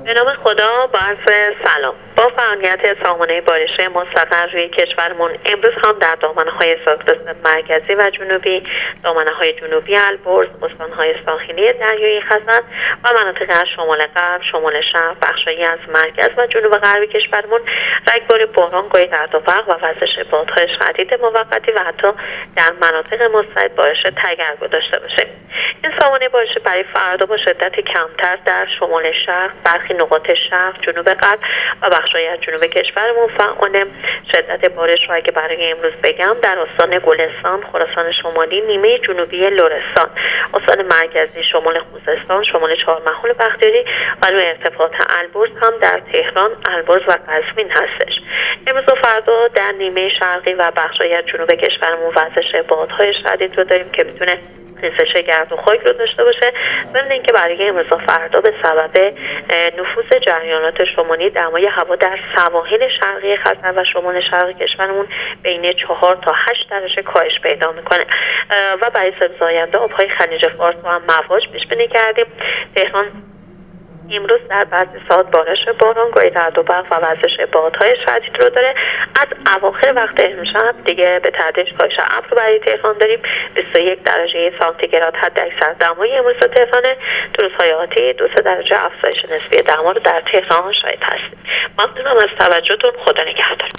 به نام خدا، با عرض سلام. با فعالیت سامانه بارشی مستقر روی کشورمون امروز هم در دامنه‌های ساکرس مرکزی و جنوبی، دامنه‌های جنوبی البرز، استان‌های ساحلی دریای خزر و مناطق از شمال غرب، شمال شرق، بخشایی از مرکز و جنوب غربی کشورمون رگبار باران، گاهی رعد و برق و وزش بادهای شدید موقتی و حتی در مناطق مستعد بارش تگرگو داشته باشه. این سامانه بارشی برای فردا با شدت کمتر در شمال شرق، برخی نقاط شرق، جنوب غرب و بخش‌های از جنوب کشورمون فعال. شدت بارش رو اگه برای امروز بگم، در استان گلستان، خراسان شمالی، نیمه جنوبی لرستان، استان مرکزی، شمال خوزستان، شمال چهارمحال بختیاری و روی ارتفاعات البرز هم در تهران، البرز و قزوین هستش. امروز و فردا در نیمه شرقی و بخش‌های از جنوب کشورمون وزش بادهای شدید رو داریم که میتونه ریزش گرد و خاک رو داشته باشه. ضمن اینکه برای امروز و فردا به سبب نفوذ جریانات شمالی دمای هوا در سواحل شرقی خزر و شمال شرقی کشورمون بین 4 تا 8 درجه کاهش پیدا میکنه و برای سه آینده آبهای خلیج فارس و هم مواج پیش بینی کردیم. تهران امروز در بعضی ساعات بارش باران، گاهی رعد و برق و وزش بادهای شدید رو داره. از اواخر وقت امشب دیگه به تدریج کاهش ابر برای تهران داریم. 21 درجه سانتیگراد حد اکثر دمای امروز تهرانه. تو روزهای آتی 2-3 درجه افزایش نسبی دما رو در تهران شاهد هستیم. ممنونم از توجهتون. خدا نگهدار.